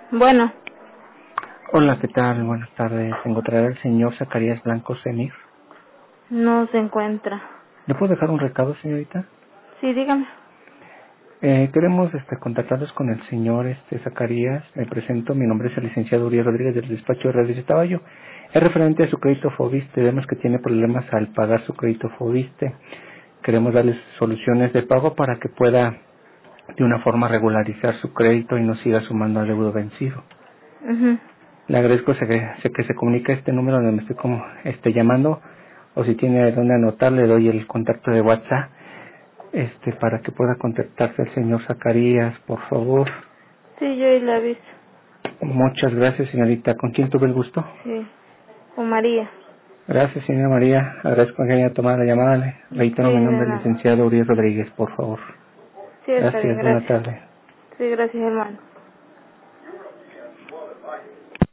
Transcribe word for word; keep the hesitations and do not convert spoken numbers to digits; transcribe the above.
Bueno, Hola, ¿qué tal? Buenas tardes. ¿Se encontrará el señor Zacarías Blanco Semir? no se encuentra. ¿Le puedo dejar un recado, señorita? Sí, dígame. Eh, queremos este, contactarnos con el señor este, Zacarías. Me presento, mi nombre es el licenciado Uriel Rodríguez del despacho de Rodríguez Taballo. Es referente a su crédito Fobiste. Vemos que tiene problemas al pagar su crédito Fobiste. Queremos darles soluciones de pago para que pueda de una forma regularizar su crédito y no siga sumando adeudo vencido. Mhm. Le agradezco sé que, sé que se comunica este número donde me estoy como este llamando, o si tiene donde anotar le doy el contacto de WhatsApp este para que pueda contactarse al señor Zacarías, por favor. Sí, yo la aviso. Muchas gracias, señorita. ¿Con quién tuve el gusto? Sí, con María. Gracias, señora María. Agradezco que haya tomado la llamada. Le Sí, reitero mi de nombre, el nada. licenciado Uriel Rodríguez, por favor. Sí, está bien, Gracias, buena gracias. tarde. Sí, gracias, hermano.